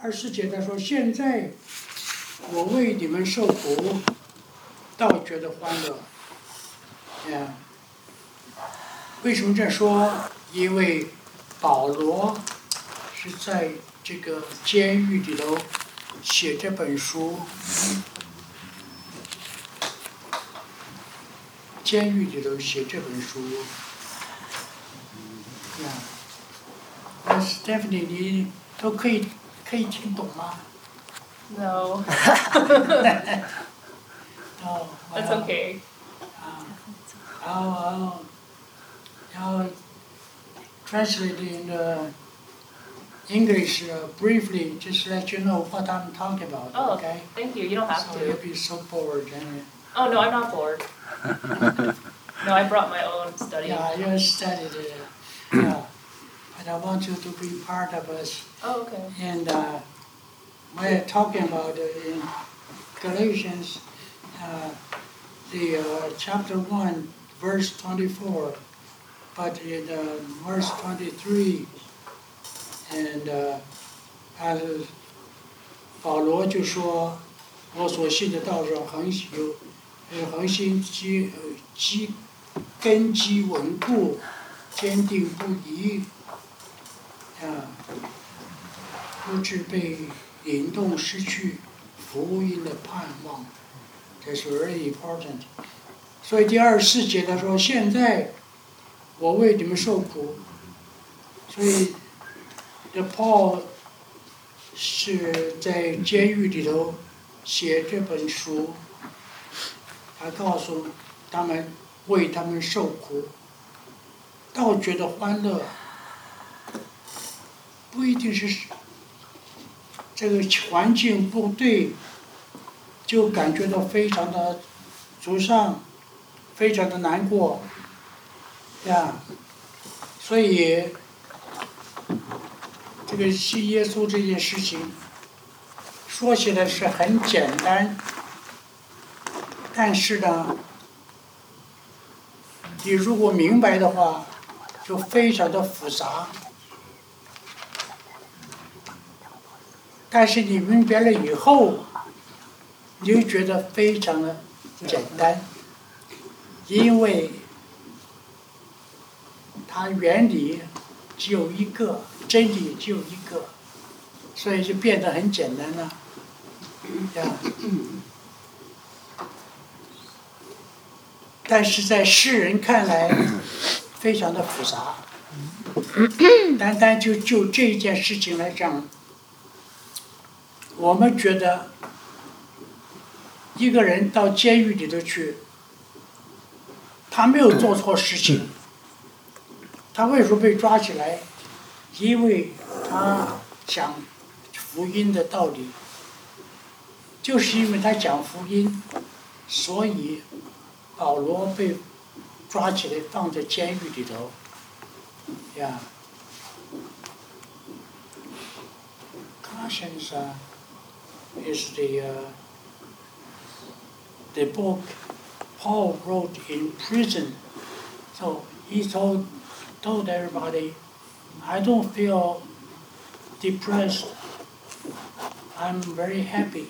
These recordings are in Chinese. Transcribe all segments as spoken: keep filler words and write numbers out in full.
二十四节他说：“现在我为你们受苦，倒觉得欢乐。”呀，为什么这样说？因为保罗是在这个监狱里头写这本书，监狱里头写这本书。呀，那 Stephanie 你都可以可以听懂吗？ No. Oh, That's well, okay. um, I'll, I'll, I'll translate in uh, English uh, briefly, just let you know what I'm talking about. Oh, okay? thank you. You don't have So to. you'll be so bored. And, Oh, no, I'm not bored. No, I brought my own study. yeah, you studied it. Yeah. But I want you to be part of us. Oh, okay. And uh, we're talking about uh, in Galatians, uh, the uh, chapter one, verse twenty-four, but in uh, verse twenty-three, and uh, 他是保罗就说，我所信的道上恒有，呃，恒心基呃基根基稳固，坚定不移，啊，不致被引动失去福音的盼望，这是 very important。所以第二十四节他说：“现在我为你们受苦。”所以这 Paul 是在监狱里头写这本书，他告诉他们为他们受苦，倒觉得欢乐，不一定是这个环境不对，就感觉到非常的沮丧，非常的难过，呀，所以这个信耶稣这件事情，说起来是很简单，但是呢，你如果明白的话，就非常的复杂。但是你明白了以后，你就觉得非常的简单，因为它原理只有一个，真理只有一个，所以就变得很简单了，呀。但是在世人看来，非常的复杂。单单就就这件事情来讲，我们觉得一个人到监狱里头去，他没有做错事情，他为什么被抓起来？因为他讲福音的道理，就是因为他讲福音，所以保罗被抓起来放在监狱里头，呀。Colossians uh, is the uh, the book Paul wrote in prison, so he told told everybody, I don't feel depressed. I'm very happy.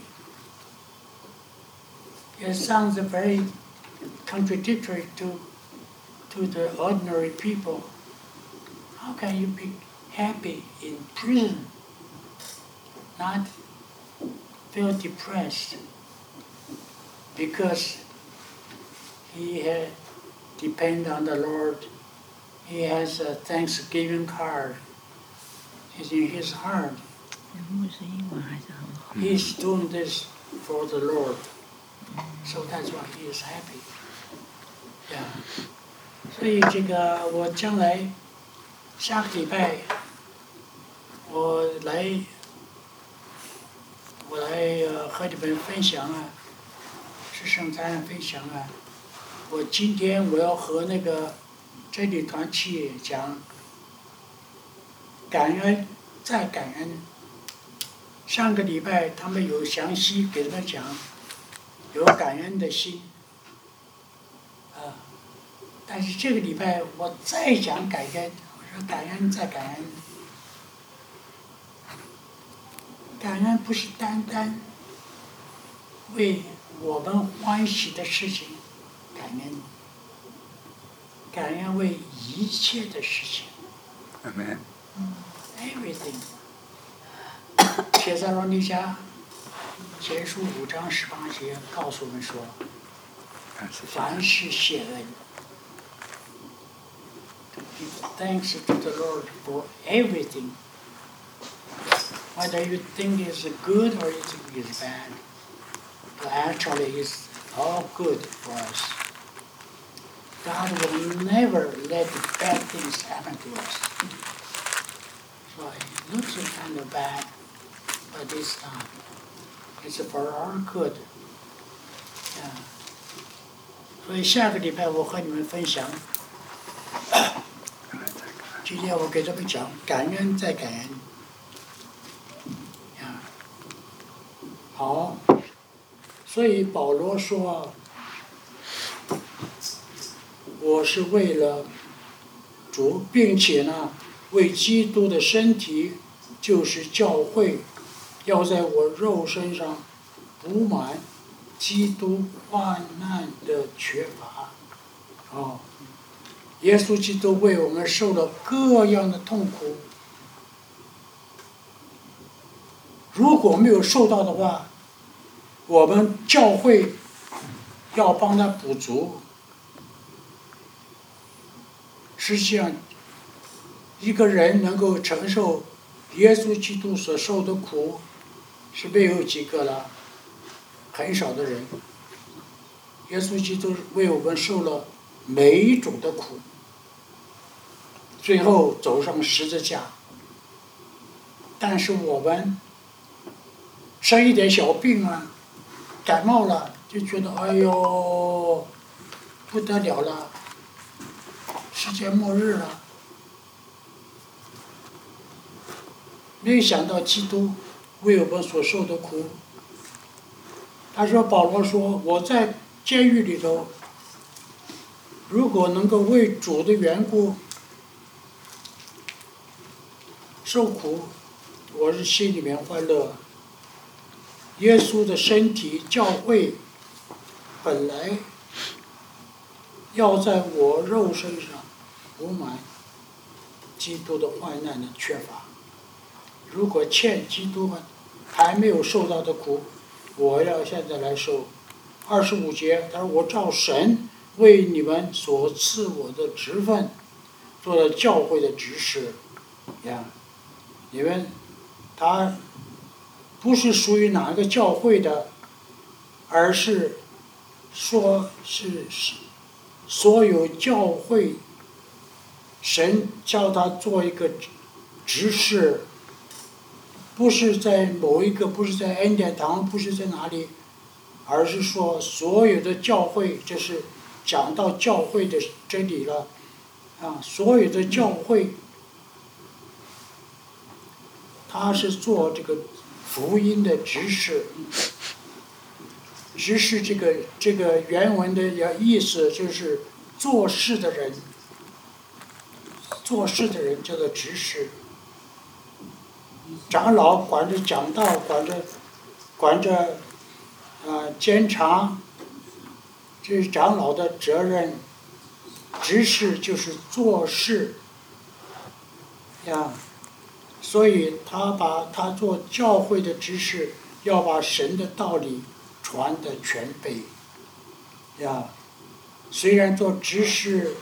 It sounds very contradictory to to the ordinary people. How can you be happy in prison, not feel depressed? Because he had depend on the Lord. He has a Thanksgiving card. It's in his heart. He's doing this for the Lord. So that's why he is happy. Yeah. 所以这个我将来下个礼拜我来我来呃和你们分享啊，是圣餐分享啊。我今天我要和那个真理团契讲感恩再感恩。上个礼拜他们有详细给他们讲有感恩的心，啊，但是这个礼拜我再讲感恩，我说感恩再感恩。 感恩不是单单为我们欢喜的事情感恩，感恩为一切的事情。 Amen. Everything。帖撒罗尼迦前书五章十八节告诉我们说，凡事谢恩。Give thanks to the Lord for everything. Whether you think it's good or you think it's bad, but actually it's all good for us. God will never let bad things happen to us. So it looks kind of bad, but it's not. It's for our good. Yeah. 所以下个礼拜我和你们分享。今天我给他们讲感恩再感恩。呀，好，所以保罗说，我是为了主，并且呢，为基督的身体，就是教会，要在我肉身上补满基督患难的缺乏。哦。耶稣基督为我们受了各样的痛苦，如果没有受到的话，我们教会要帮他补足。实际上，一个人能够承受耶稣基督所受的苦，是没有几个了，很少的人。耶稣基督为我们受了每一种的苦。最后走上十字架，但是我们生一点小病啊，感冒了就觉得哎呦不得了了，世界末日了。没有想到基督为我们所受的苦。他说保罗说我在监狱里头，如果能够为主的缘故受苦，我是心里面欢乐。耶稣的身体教会本来要在我肉身上补满基督的患难的缺乏。如果欠基督还没有受到的苦，我要现在来受。二十五节，他说我照神为你们所赐我的职分，做了教会的执事，呀。你们，他不是属于哪个教会的，而是说是是所有教会，神叫他做一个执事，不是在某一个，不是在恩典堂，不是在哪里，而是说所有的教会，这是讲到教会的真理了，啊，所有的教会。他是做这个福音的执事，执事这个这个原文的意思就是做事的人，做事的人叫做执事。长老管着讲道，管着管着呃监察，这是长老的责任。执事就是做事呀。所以他把他做教会的执事，要把神的道理传得全备。呀，虽然做执事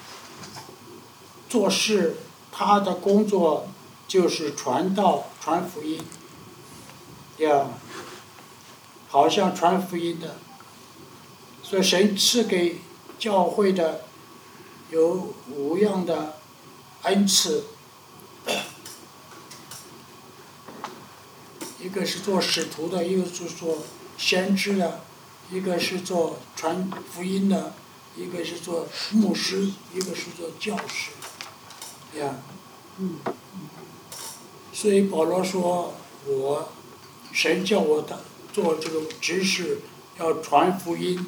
做事，他的工作就是传道、传福音。呀，好像传福音的。所以神赐给教会的有五样的恩赐。一个是做使徒的，一个是做先知的，一个是做传福音的，一个是做牧师，一个是做教师，呀，嗯，所以保罗说，我神叫我的做这个执事，要传福音，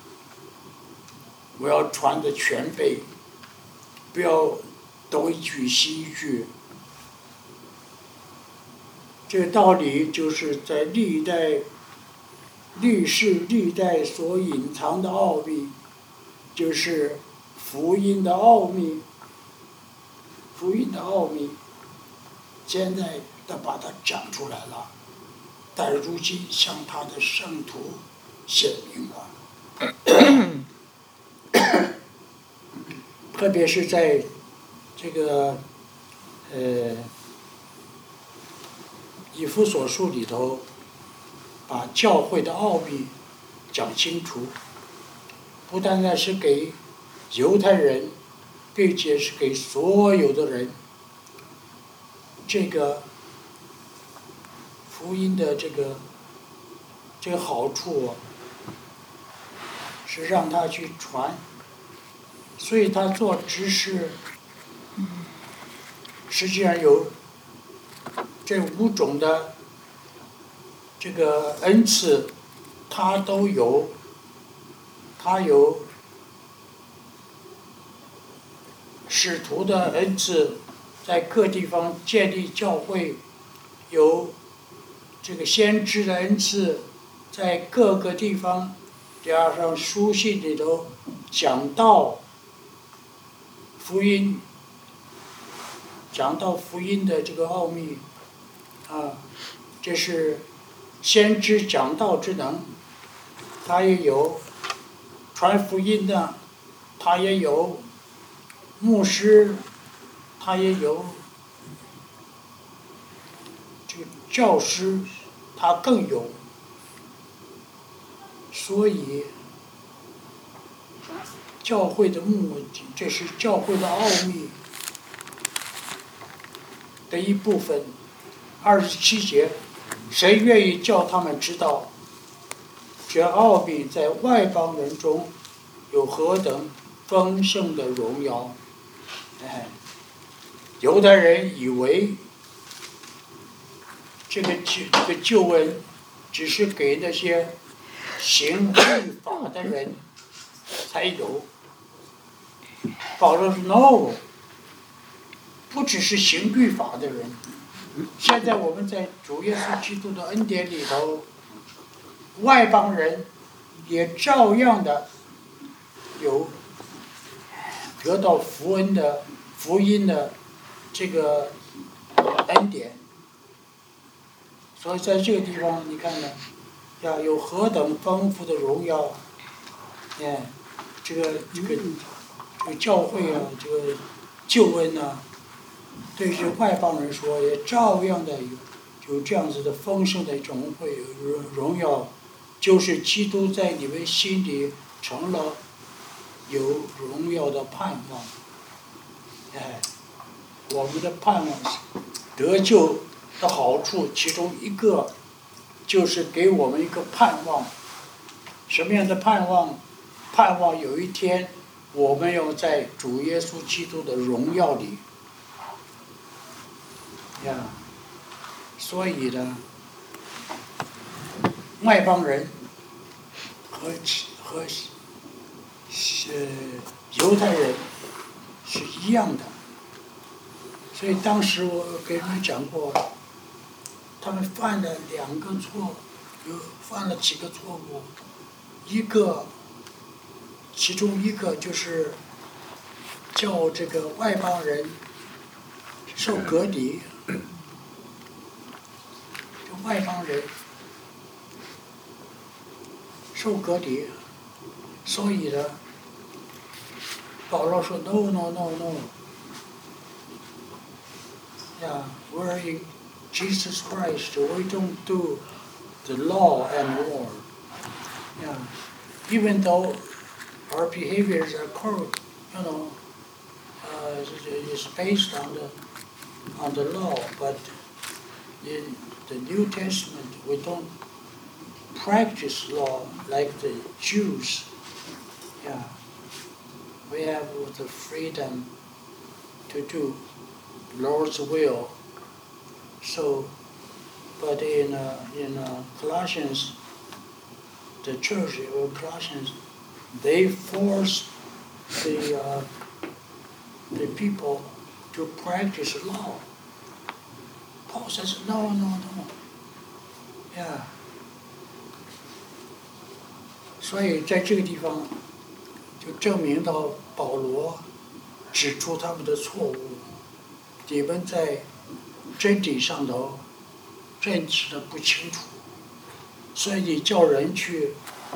我要传的全备，不要东一句西一句。 这个道理就是在历代、历世历代所隐藏的奥秘，就是福音的奥秘。福音的奥秘，现在都把它讲出来了，但如今向他的圣徒显明了。特别是在这个呃以弗所书里头，把教会的奥秘讲清楚，不单单是给犹太人，并且是给所有的人。这个福音的这个这个好处啊，是让他去传，所以他做执事，实际上有这五种的这个恩赐，他都有，他有使徒的恩赐，在各地方建立教会，有这个先知的恩赐，在各个地方加上书信里头讲道福音，讲到福音的这个奥秘啊，这是先知讲道之能，他也有传福音的，他也有牧师，他也有这个教师，他更有，所以教会的目的，这是教会的奥秘的一部分。二十七节，谁愿意叫他们知道，这奥秘在外邦人中有何等丰盛的荣耀？哎，犹太人以为这个救这个救恩只是给那些行律法的人才有。保罗说 ：“No， 不只是行律法的人。现在我们在主耶稣基督的恩典里头，外邦人也照样的有得到福恩的福音的这个恩典。所以在这个地方，你看看，呀，有何等丰富的荣耀！哎，这个这个这个教会啊，这个救恩啊，对于外邦人说，也照样的有有这样子的丰盛的荣惠荣荣耀，就是基督在你们心里成了有荣耀的盼望。哎，我们的盼望得救的好处，其中一个就是给我们一个盼望。什么样的盼望？盼望有一天我们要在主耶稣基督的荣耀里。呀，所以呢，外邦人和和呃犹太人是一样的。所以当时我给你们讲过，他们犯了两个错，有犯了几个错误，一个，其中一个就是叫这个外邦人受隔离，这外邦人受隔离，所以呢，保罗说 no no no no。Yeah, we're in Jesus Christ. We don't do the law anymore. Yeah, even though our behaviors are correct, you know, uh, it's based on the on the law, but in the New Testament we don't practice law like the Jews. Yeah, we have the freedom to do Lord's will. So, but in uh, in uh, Colossians, the church or Colossians, they force the uh, the people to practice law. Paul says, no, no, no. Yeah. 所以在这个地方就证明到保罗指出他们的错误，你们在真理上头认识的不清楚，所以你叫人去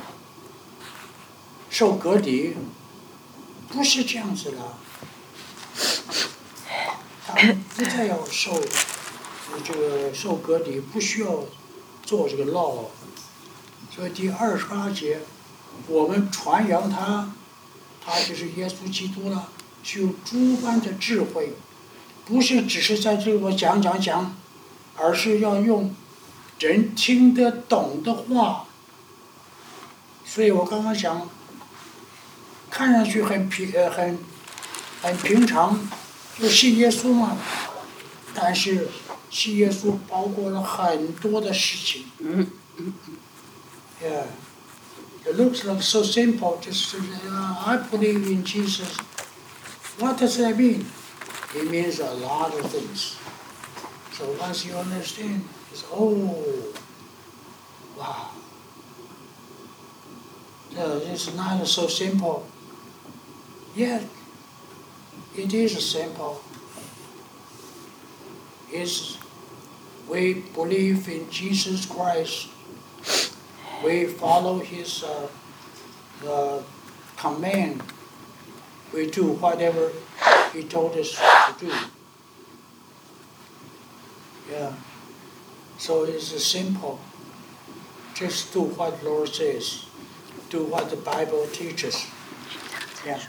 受隔离，不是这样子的。他们不再要受这个受隔离，不需要做这个 law。所以第二十八节，我们传扬他，他就是耶稣基督了，是有诸般的智慧，不是只是在这个讲讲讲，而是要用人听得懂的话。所以我刚刚讲，看上去很平呃很很平常，就信耶稣嘛，但是信耶稣包括了很多的事情。Yeah, it looks like so simple. Just uh, I believe in Jesus. What does that mean? It means a lot of things. So once you understand, it's oh, wow. So it's not so simple. Yet, it is simple. It's we believe in Jesus Christ. We follow His uh, uh, command. We do whatever He told us to do. Yeah. So it's simple. Just do what the Lord says. Do what the Bible teaches. Yeah.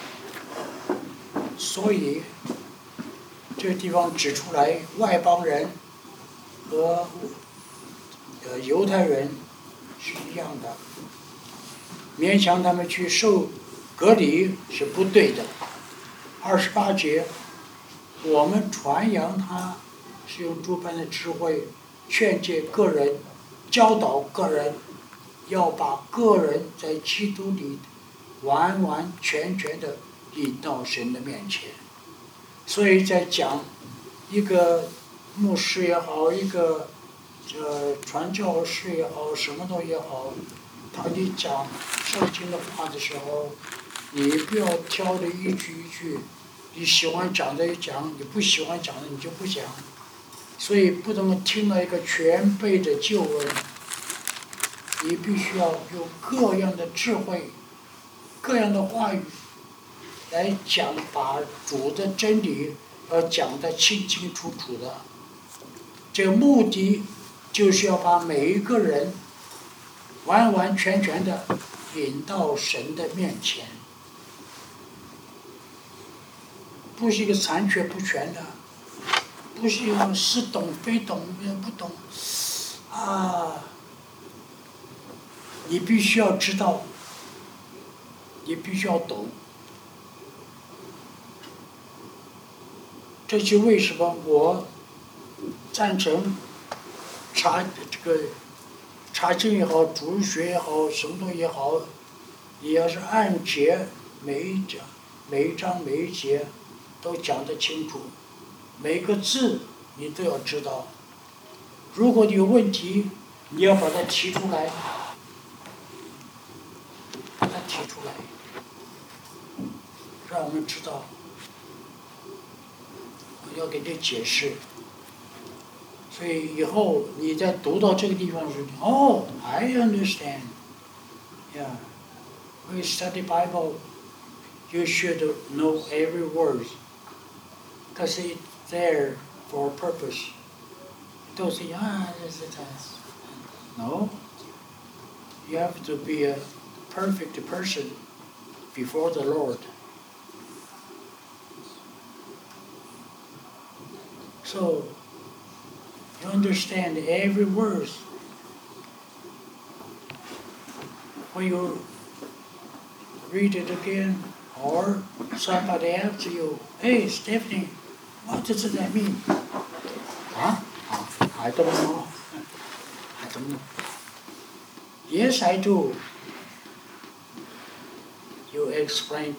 所以这个地方指出来，外邦人和呃犹太人是一样的，勉强他们去受隔离是不对的。二十八节，我们传扬他是用诸般的智慧劝诫个人，教导个人，要把个人在基督里完完全全的引到神的面前。所以在讲一个牧师也好，一个呃传教士也好，什么都也好，当你讲圣经的话的时候，你不要挑着一句一句，你喜欢讲的讲，你不喜欢讲的你就不讲。所以不能听到一个全备的救恩，你必须要用各样的智慧、各样的话语来讲，把主的真理要讲得清清楚楚的。这个目的就是要把每一个人完完全全的引到神的面前，不是一个残缺不全的，不是一个似懂非懂也不懂啊！你必须要知道，你必须要懂。这就为什么我赞成查这个查经也好，主日学也好，什么东西也好，你要是按节每一讲、每一章、每一节都讲得清楚，每个字你都要知道。如果你有问题，你要把它提出来，把它提出来，让我们知道。要给你解释，所以以后你在读到这个地方的时候，哦 ，I understand. Yeah, when you study Bible, you should know every word, because it's there for a purpose. Don't say ah, this is that. No, you have to be a perfect person before the Lord. So, you understand every word. When you read it again, or somebody asks you, hey, Stephanie, what does that mean? Huh? I don't know. I don't know. Yes, I do. You explain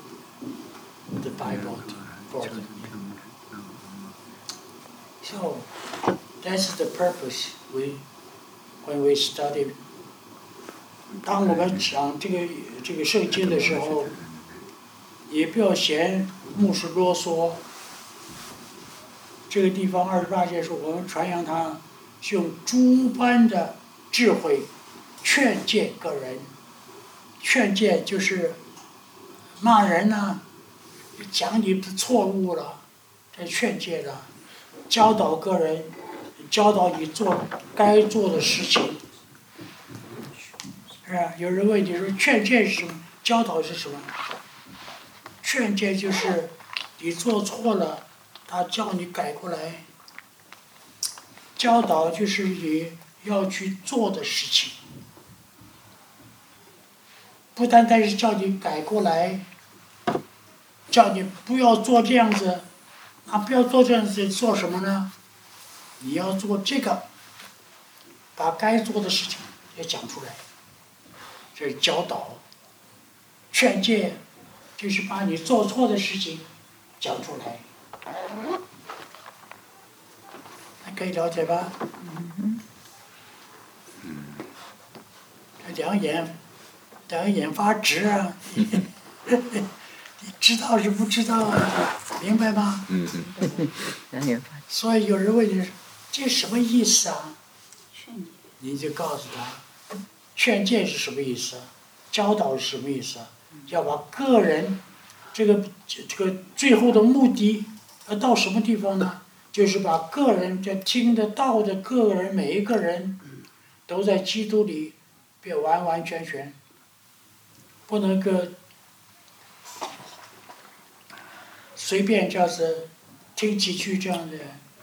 the Bible for them. So, That's the purpose we when we study. 当我们讲这个这个圣经的时候，也不要嫌牧师啰嗦。这个地方二十八节说，我们传扬他是用诸般的智慧劝诫个人。劝诫就是骂人呢、啊，讲你的错误了，这劝诫了，教导个人，教导你做该做的事情。是吧？有人问你说劝诫是什么？教导是什么？劝诫就是你做错了，他叫你改过来。教导就是你要去做的事情，不单单是叫你改过来，叫你不要做这样子，啊，不要做这样子，做什么呢？你要做这个，把该做的事情也讲出来。这是教导，劝诫，就是把你做错的事情讲出来，还可以了解吧？两眼，两眼发直啊！你知道是不知道啊？明白吗？ 嗯嗯。 两眼发直。 所以有人问你，这什么意思啊？你就告诉他。劝诫是什么意思？教导是什么意思？要把个人这个这个最后的目的要到什么地方呢？就是把个人这听得到的个人每一个人都在基督里变完完全全，不能够随便这样子听几句这样的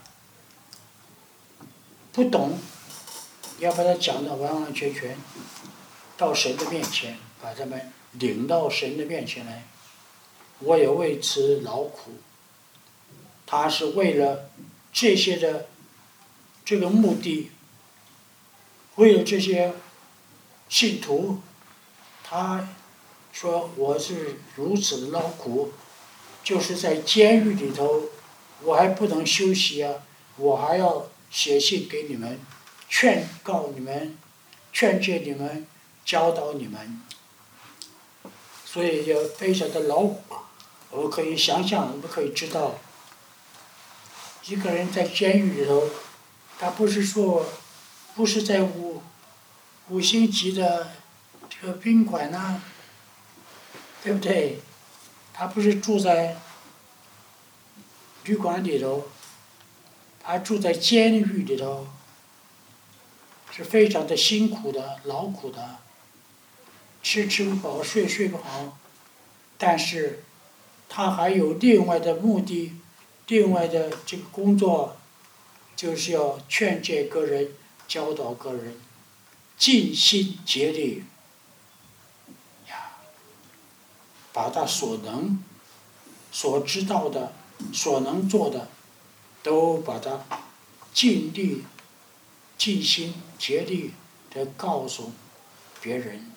不懂。要把它讲到完完全全，到神的面前，把他们领到神的面前来。我也为此劳苦。他是为了这些的这个目的，为了这些信徒，他说我是如此的劳苦，就是在监狱里头，我还不能休息啊，我还要写信给你们。劝告你们，劝诫你们，教导你们，所以要非常的劳苦。我们可以想象，我们可以知道，一个人在监狱里头，他不是说，不是在五五星级的这个宾馆呐、啊，对不对？他不是住在旅馆里头，他住在监狱里头。是非常的辛苦的、劳苦的，吃吃不饱，睡睡不好，但是他还有另外的目的，另外的这个工作，就是要劝诫个人、教导个人，尽心竭力呀，把他所能、所知道的、所能做的，都把它尽力。尽心竭力地告诉别人，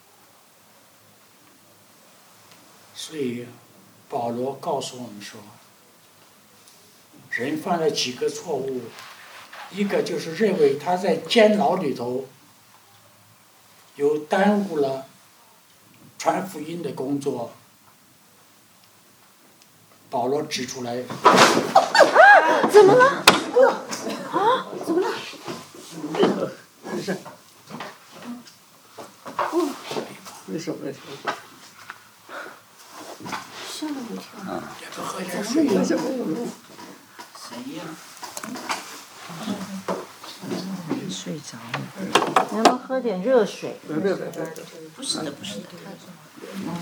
所以保罗告诉我们说，人犯了几个错误，一个就是认为他在监牢里头有耽误了传福音的工作，保罗指出来。 啊、怎么了？啊？怎么了？ 没事。 哦， 没事没事。 吓了我一跳。 啊。 这个喝点水。 没事没事。 谁呀？ 睡着了。能不能喝点热水？ 别别别别。 不是的不是的。嗯。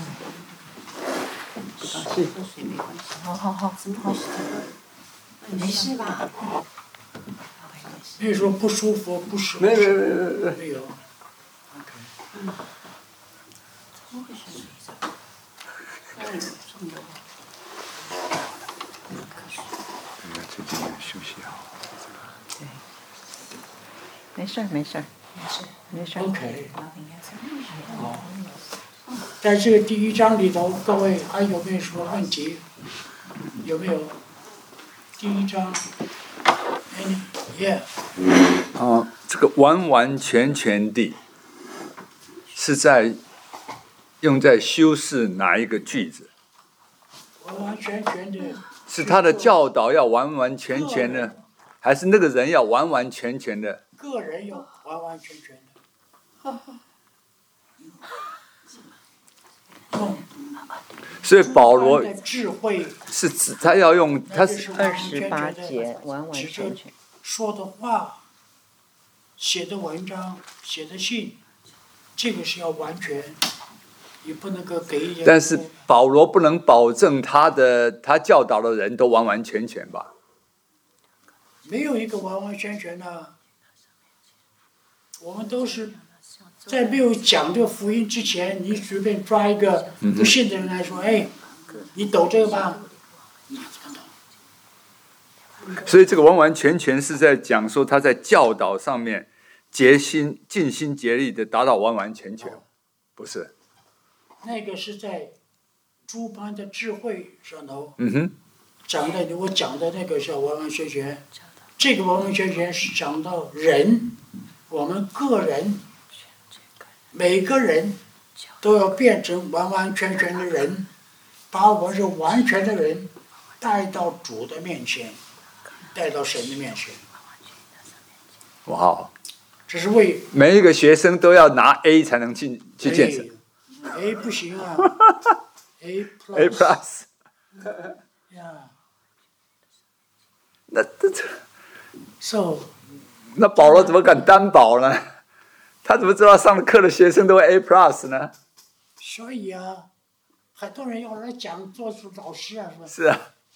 是。 喝水没关系。好好好，怎么好？没事吧？ 没有说不舒服，不舒服。 没没没没没。 没有。 嗯。怎么回事？哎呦，这么多。 最近也休息好。 对。没事儿没事儿。没事。没事。 OK。好。在这个第一章里头，各位还有没有什么问题？有没有？第一章，哎。 ，Yeah， 啊，这个完完全全地是在用在修饰哪一个句子？ 完完全全的。 是他的教导要完完全全的，还是那个人要完完全全的？ 个人要完完全全的。用所以保罗的智慧是指他要用他是二十八节完完全全。 说的话、写的文章、写的信，这个是要完全，你不能够给一点。 但是保罗不能保证他的他教导的人都完完全全吧？ 没有一个完完全全的，我们都是在没有讲这个福音之前，你随便抓一个不信的人来说，哎，你懂这个吧？哪怎么懂？ 所以这个完完全全是在讲说他在教导上面竭心尽心竭力的达到完完全全，不是？ 那个是在诸般的智慧上头嗯哼， 讲的，我讲的那个是完完全全，这个完完全全是讲到人，我们个人，每个人都要变成完完全全的人，把我是完全的人带到主的面前，带到神的面前。 哇哦！ 这是为每一个学生都要拿 A 才能进去见神。 A 不行啊，A plus。 A plus。 呀， 那这这 so 那保罗怎么敢担保呢？他怎么知道上课的学生都会 A plus 呢？ 所以啊，很多人要来讲做老师啊，是吧？ 是啊。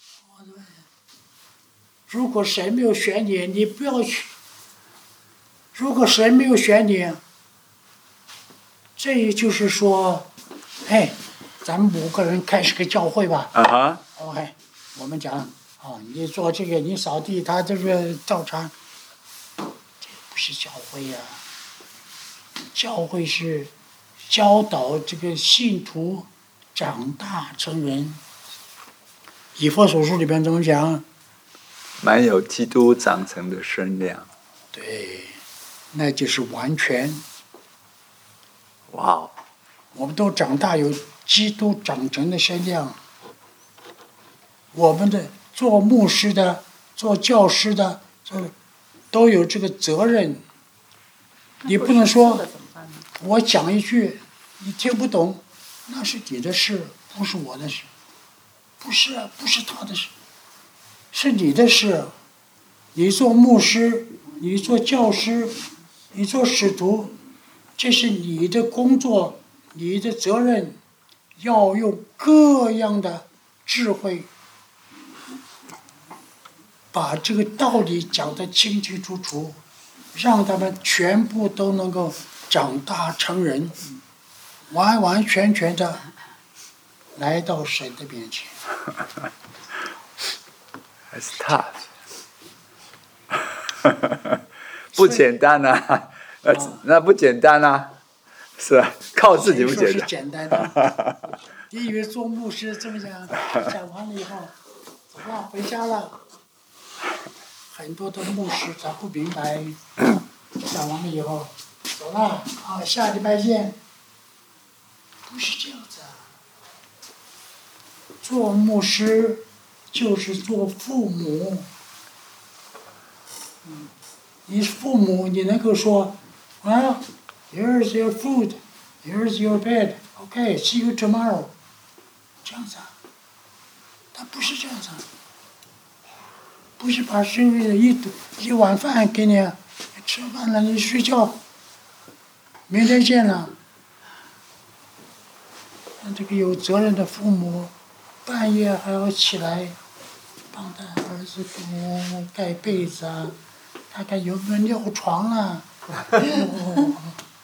如果神没有选你，你不要去。如果神没有选你，这也就是说，哎，咱们五个人开始个教会吧。 啊哈。 OK， 我们讲啊，你做这个，你扫地，他这个照常，这不是教会呀、啊。教会是教导这个信徒长大成人。以弗所书里边怎么讲？ 满有基督长成的身量。 对，那就是完全。 哇哦！ 我们都长大有基督长成的身量。我们的做牧师的、做教师的，这都有这个责任。你不能说，我讲一句，你听不懂，那是你的事，不是我的事。不是啊，不是他的事，是你的事。你做牧师，你做教师，你做使徒，这是你的工作，你的责任，要用各样的智慧，把这个道理讲得清清楚楚，让他们全部都能够长大成人，完完全全的来到神的面前。 还是 tough。不简单啊，呃，那不简单啊，是啊，靠自己不简单。 谁说是简单的？你以为做牧师这么讲，讲完了以后，走了回家了。很多的牧师他不明白，讲完了以后，走了啊，下礼拜见。不是这样子啊。做牧师就是做父母。嗯，你父母你能够说 ，Well, here's your food, here's your bed, OK, see you tomorrow， 这样子啊？他不是这样子、啊，不是把剩余的一一碗饭给你，吃饭了你睡觉，明天见了。这个有责任的父母，半夜还要起来帮他儿子给盖被子啊。看看有没有尿床了，哦，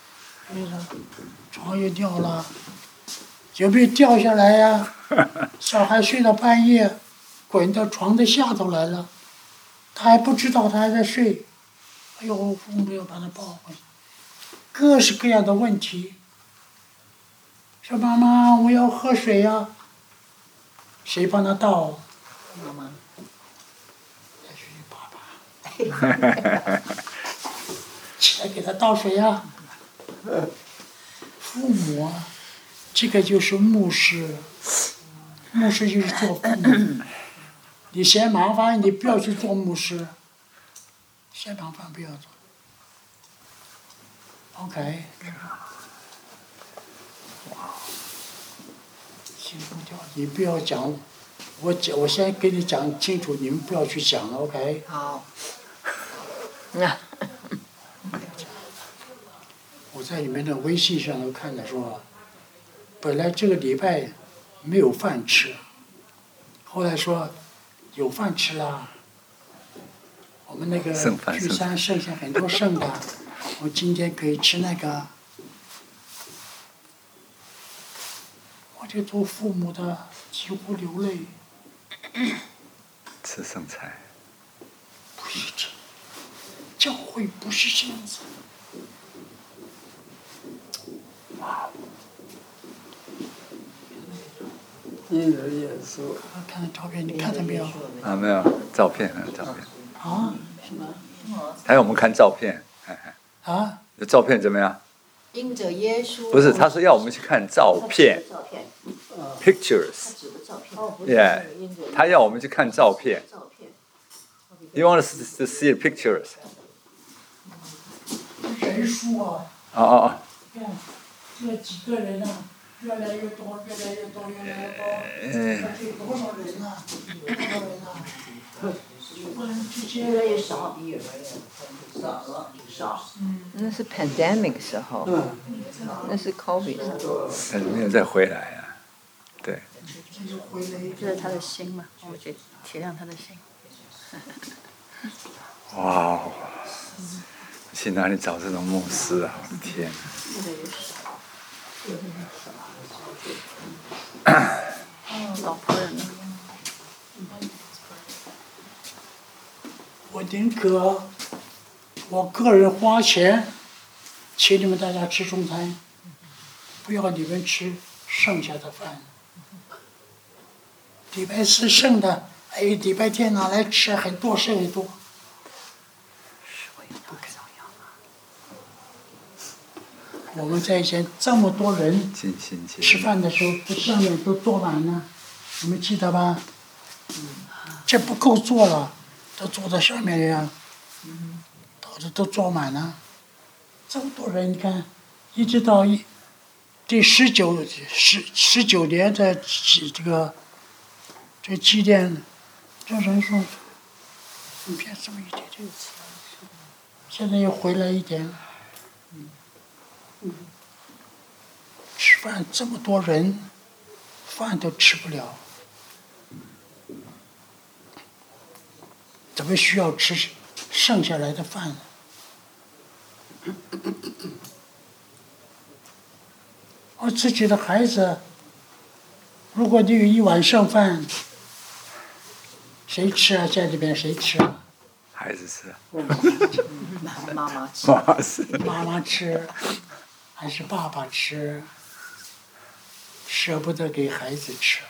床也掉了，有没有掉下来呀、啊？小孩睡到半夜，滚到床的下头来了，他还不知道他还在睡，哎呦，父母要把他抱回去，各式各样的问题。说妈妈，我要喝水呀、啊，谁帮他倒？妈妈。 起来给他倒水呀、父母啊，这个就是牧师，牧师就是做父母。你嫌麻烦，你不要去做牧师。嫌麻烦不要做。OK。基督教，你不要讲，我讲，我先给你讲清楚，你们不要去讲 ，OK？ 好。那。 我在你们的微信上头看到说，本来这个礼拜没有饭吃，后来说有饭吃啦。我们那个聚餐剩下很多剩的，我今天可以吃那个。我这做父母的几乎流泪。 吃剩菜。 不是这，教会不是这样子。哇！ 因着耶稣。 看到照片，你看到没有？ 啊，没有照片，照片。 啊？ 什么？ 还有我们看照片， 啊？ 照片怎么样？ 因着耶稣。 不是，他说要我们去看照片。 照片。 Pictures。Yeah， 他要我们去看照片。You want us to see the pictures？ 人数啊！ 哦哦哦。 看这几个人啊，越来越多，越来越多，越来越多。而且多少人啊？多少人啊？不能这些。 越来越少。少了，少。那是 pandemic 时候。 嗯。 那是 COVID 时候。 但是没有再回来啊，对。 这是他的心嘛，我去体谅他的心。 哇哦！去哪里找这种牧师啊？我的天！ 老仆人呢？ 我宁可我个人花钱请你们大家吃中餐，不要你们吃剩下的饭。礼拜四剩的，哎，礼拜天拿来吃，很多剩很多。我们在以前这么多人吃饭的时候，这上面都坐满了，你们记得吧？这不够坐了，都坐在上面呀，都都都坐满了。这么多人，你看，一直到一第十九十十九年的这个这祭奠，这人数，你别这么一点点，现在又回来一点。吃饭这么多人，饭都吃不了，怎么需要吃剩下来的饭呢？我自己的孩子，如果你有一碗剩饭，谁吃啊？家里边谁吃啊？ 孩子吃。 妈妈吃。 妈妈吃。 妈妈吃，还是爸爸吃？舍不得给孩子吃。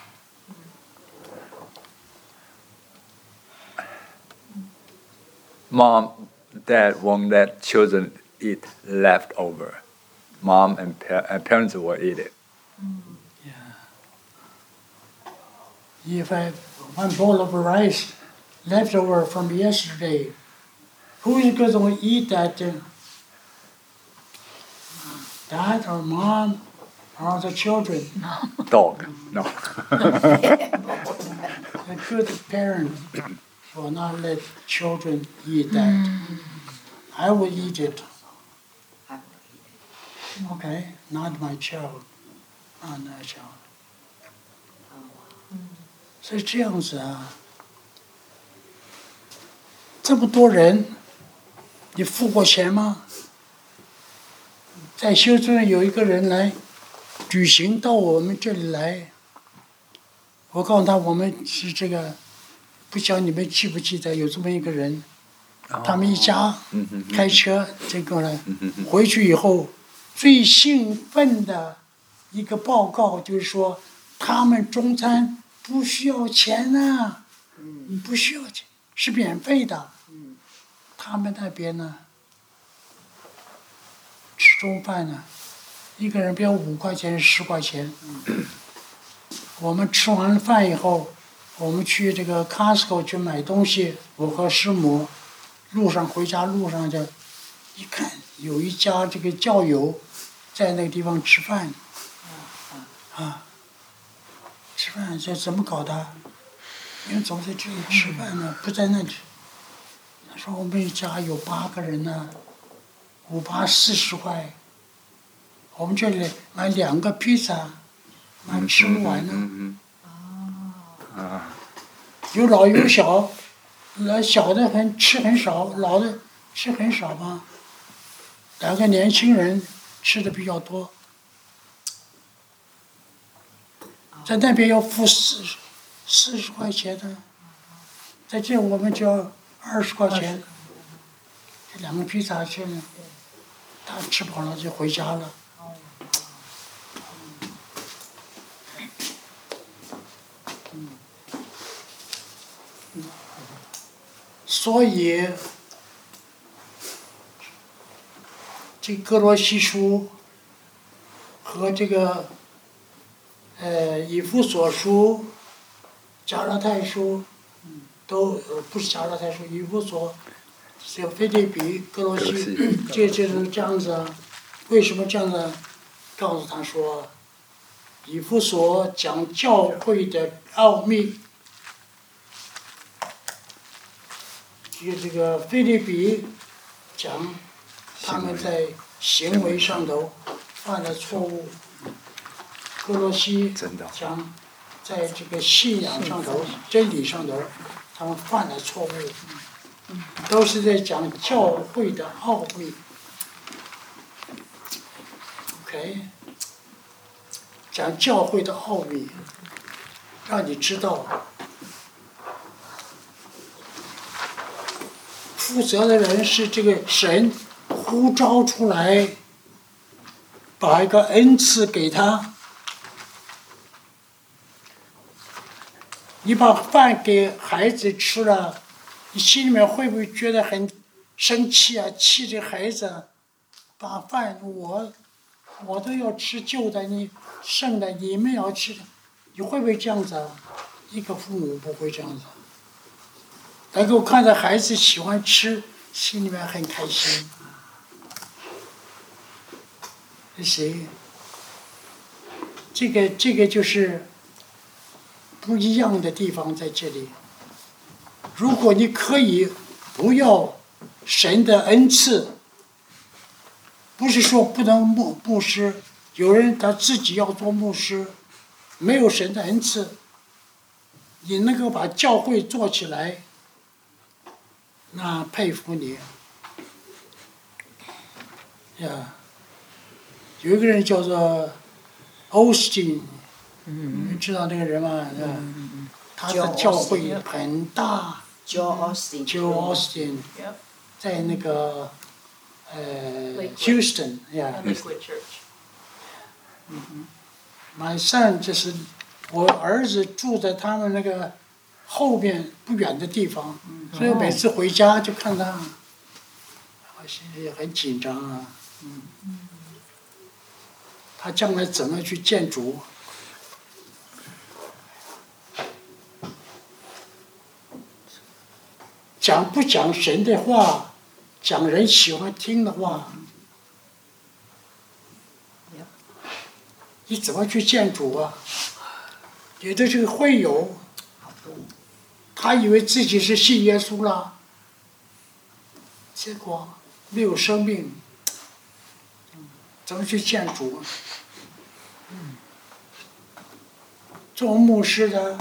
Mom, Dad won't let children eat leftover. Mom and, pa- and parents will eat it. Yeah. If I have one bowl of rice left over from yesterday, who is going to eat that? Dad or mom or the children? Dog, no. A good parent will not let children eat that. I will eat it. Okay, not my child, not my child. 所以这样子啊，这么多人，你付过钱吗？在修正有一个人来旅行到我们这里来，我告诉他我们是这个，不晓得你们记不记得有这么一个人，他们一家开车这个呢，回去以后最兴奋的一个报告就是说，他们中餐不需要钱啊，不需要钱，是免费的。 他们那边呢，吃中饭呢，一个人不要五块钱十块钱。我们吃完饭以后，我们去这个 Costco 去买东西，我和师母路上回家路上就一看有一家这个教友在那个地方吃饭，啊，吃饭这怎么搞的？你们总在这里吃饭呢，不在那里。他说我们一家有八个人呢，五八四十块，我们这里买两个披萨，买吃不完呢。 嗯嗯啊， 有老有小，老小的很吃很少，老的吃很少嘛。两个年轻人吃的比较多，在那边要付四十四十块钱的，在这我们就要二十块钱。这两个披萨去呢，他吃饱了就回家了。所以，这哥罗西书和这个呃以弗所书、加拉太书，都呃不是加拉太书，以弗所、这个腓立比、哥罗西，这就是这样子啊。为什么这样子？告诉他说，以弗所讲教会的奥秘。这个菲律比讲他们在行为上头犯了错误，哥罗西讲在这个信仰上头、真理上头，他们犯了错误，都是在讲教会的奥秘。OK， 讲教会的奥秘，让你知道。负责的人是这个神呼召出来，把一个恩赐给他。你把饭给孩子吃了，你心里面会不会觉得很生气啊？气这孩子，把饭我我都要吃旧的，你剩的你们要吃，你会不会这样子啊？一个父母不会这样子。能够看到孩子喜欢吃，心里面很开心。这谁？这个这个就是不一样的地方在这里。如果你可以不要神的恩赐，不是说不能牧牧师，有人他自己要做牧师，没有神的恩赐，你能够把教会做起来。那佩服你，呀，有一个人叫做欧斯汀，你知道那个人吗？嗯、他的教会很大 Joel Austin， Joel Austin， 在那个呃 Houston， 呀 Liquid Church。 嗯 My son 就是我儿子住在他们那个。后边不远的地方，所以每次回家就看他，我心里也很紧张啊。他将来怎么去见主？讲不讲神的话，讲人喜欢听的话，你怎么去见主啊？有的这个会友。他以为自己是信耶稣了，结果没有生命，怎么去见主啊？做牧师的，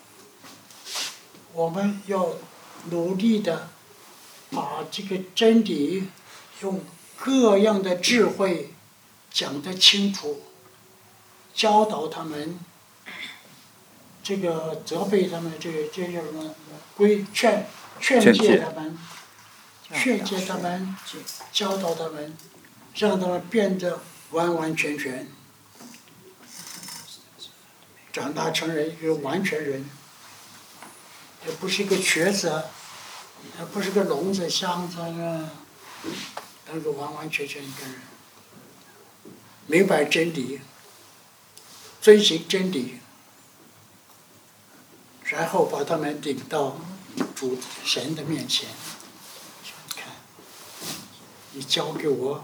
我们要努力的把这个真理用各样的智慧讲得清楚，教导他们。这个责备他们，这个这叫什么？规劝劝诫他们，劝诫他们，教导他们，让他们变得完完全全，长大成人一个完全人，也不是一个瘸子， 它不是个笼子、箱子啊，能够完完全全一个人明白真理，遵行真理，然后把他们领到主神的面前。你看，你交给我。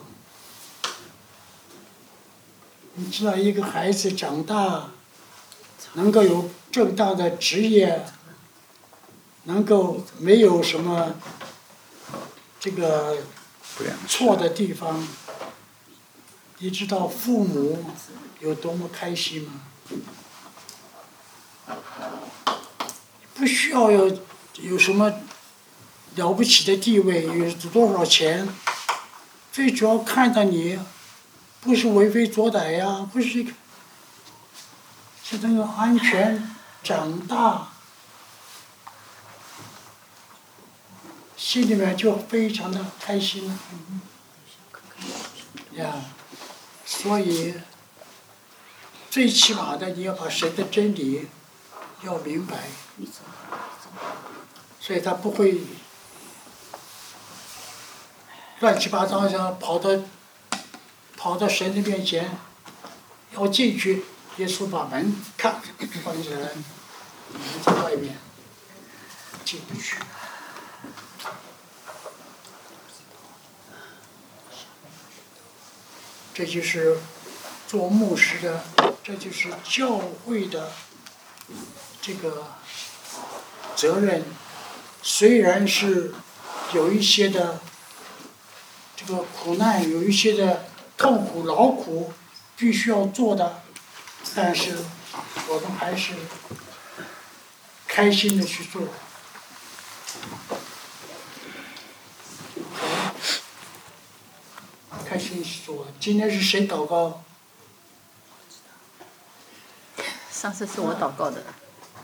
你知道一个孩子长大，能够有正当的职业，能够没有什么这个错的地方，你知道父母有多么开心吗？不需要有有什么了不起的地位，有多少钱，最主要看到你。不是为非作歹呀，不是，是能够安全长大，心里面就非常的开心了。呀，所以最起码的你要把神的真理要明白，所以他不会乱七八糟的跑到。跑到神的面前，要进去，耶稣把门看关起来，你在外面进不去。这就是做牧师的，这就是教会的这个责任。虽然是有一些的这个苦难，有一些的。痛苦劳苦必须要做的，但是我们还是开心的去做。开心去做。今天是谁祷告？ 上次是我祷告的。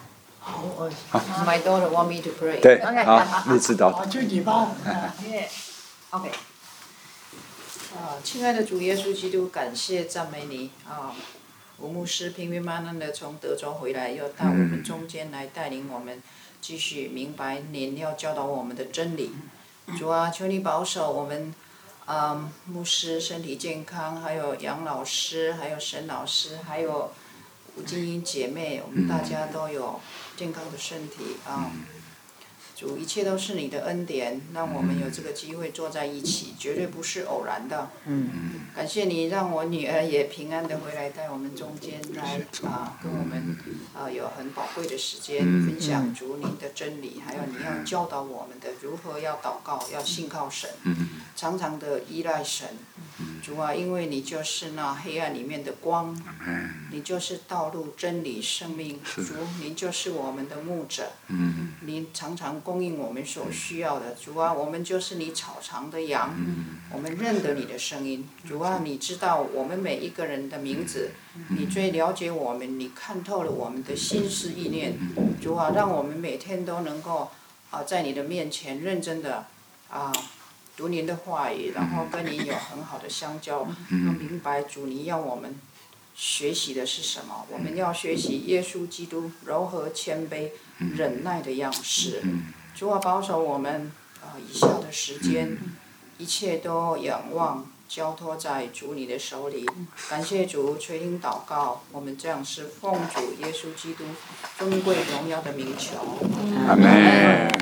My daughter want me to pray. 对，好，你知道。 啊，就你吧。 Yeah. OK. 啊，亲爱的主耶稣基督，感谢赞美你啊！吴牧师平平安安的从德州回来，又到我们中间来带领我们继续明白您要教导我们的真理。主啊，求你保守我们，啊，牧师身体健康，还有杨老师，还有沈老师，还有吴静英姐妹，我们大家都有健康的身体啊。主，一切都是你的恩典，让我们有这个机会坐在一起，绝对不是偶然的。嗯，感谢你让我女儿也平安的回来，在我们中间来啊，跟我们啊有很宝贵的时间分享主你的真理，还有你要教导我们的如何要祷告，要信靠神，常常的依赖神。主啊，因为你就是那黑暗里面的光，你就是道路、真理、生命。主，你就是我们的牧者，你常常供应我们所需要的。主啊，我们就是你草场的羊，我们认得你的声音。主啊，你知道我们每一个人的名字，你最了解我们，你看透了我们的心思意念。主啊，让我们每天都能够啊，在你的面前认真的啊。读您的话语，然后跟您有很好的相交，明白主你要我们学习的是什么？我们要学习耶稣基督柔和谦卑、忍耐的样式。主啊，保守我们啊、呃，以下的时间，一切都仰望交托在主你的手里。感谢主垂听祷告，我们这样是奉主耶稣基督尊贵荣耀的名求。 阿门。